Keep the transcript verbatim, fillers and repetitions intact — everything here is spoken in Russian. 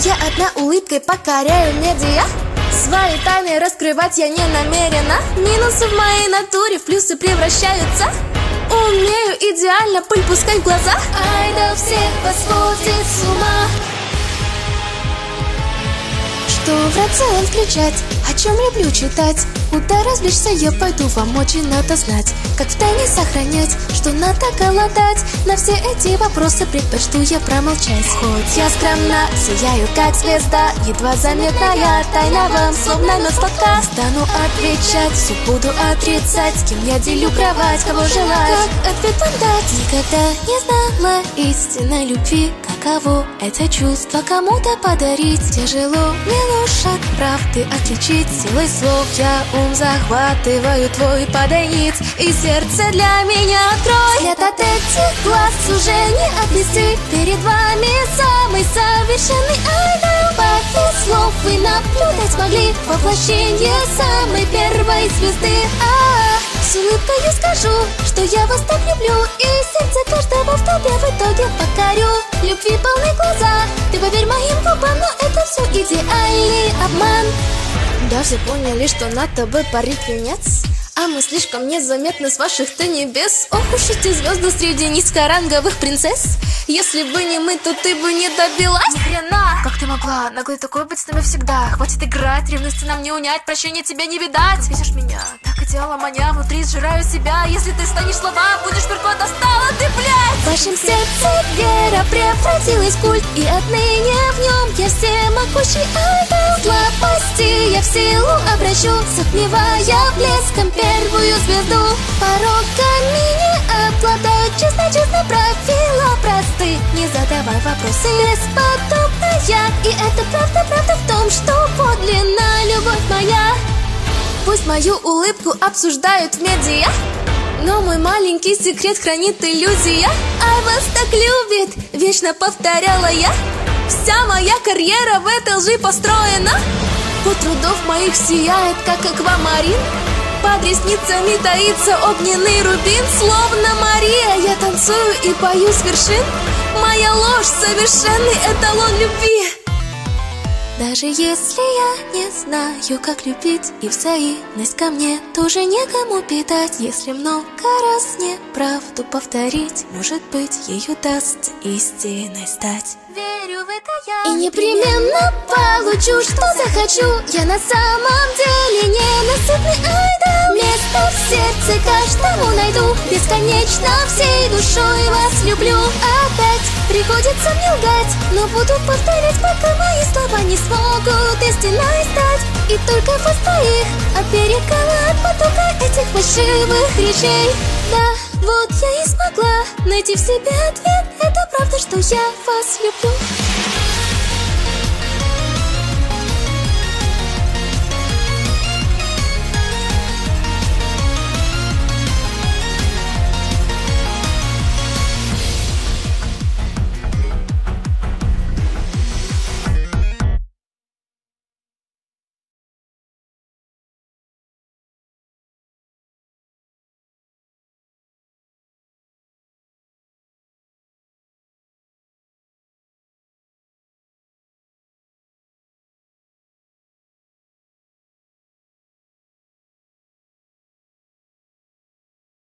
Я одна улыбкой покоряю медиа. Свои тайны раскрывать я не намерена. Минусы в моей натуре в плюсы превращаются. Умею идеально пыль пускать в глаза. Ай да всех вас сводит с ума. Что в рацион включать, о чем люблю читать, куда развлечься я пойду, вам очень надо знать. Как в тайне сохранять, что надо голодать. На все эти вопросы предпочту я промолчать. Хоть я скромна, сияю как звезда, едва заметная тайна вам, словно мед сладка. Стану отвечать, все буду отрицать, с кем я делю кровать, кого желать. Как ответ вам дать? Никогда не знала истинной любви. Каково это чувство кому-то подарить? Тяжело, не ложь от правды отличить. Силой слов я ум захватываю твой, подай нить и сердце для меня открой. След от этих глаз уже не отвести. Перед вами самый совершенный айдол. По слов вы наблюдать смогли воплощение самой первой звезды. А-а-а. С улыбкой скажу, что я вас так люблю, и сердце каждого в толпе в итоге покорю. Любви полны глаза, ты поверь моим губам, но это все идеальный обман. Да, все поняли, что над тобой парит венец, а мы слишком незаметны с ваших-то небес. Ох уж эти звезды среди низкоранговых принцесс. Если бы не мы, то ты бы не добилась. Ни хрена! Как ты могла? Наглой такой быть с нами всегда. Хватит играть, ревности нам не унять, прощения тебя не видать. Ты бесишь меня, так идеала маня, внутри сжираю себя. Если ты станешь слова, будешь мертва, достала ты, блядь. В вашем сердце вера превратилась в культ, и отныне в нем я всемогущий айдол. Слабости я в силу обращу, затмевая блеском первую звезду. Пороками не обладают, честно-честно правила просты. Не задавай вопросы, бесподобная. И это правда-правда в том, что подлинна любовь моя. Пусть мою улыбку обсуждают в медиа, но мой маленький секрет хранит иллюзия. Ай, вас так любит, вечно повторяла я. Вся моя карьера в этой лжи построена. Путь трудов моих сияет, как аквамарин. Под ресницами таится огненный рубин. Словно Мария я танцую и пою с вершин. Моя ложь совершенный эталон любви. Даже если я не знаю, как любить, и взаимность ко мне тоже некому питать. Если много раз неправду повторить, может быть, ею даст истиной стать. Верю в это я, и непременно получу, что захочу. Я на самом деле ненасытный айдол. Место в сердце каждому найду. Бесконечно всей душой вас люблю. Опять приходится мне лгать, но буду повторять, пока мои слова не смогут истиной стать. И только вас двоих оберегала от потока этих фальшивых речей. Да, вот я и смогла найти в себе ответ. Это правда, что я вас люблю.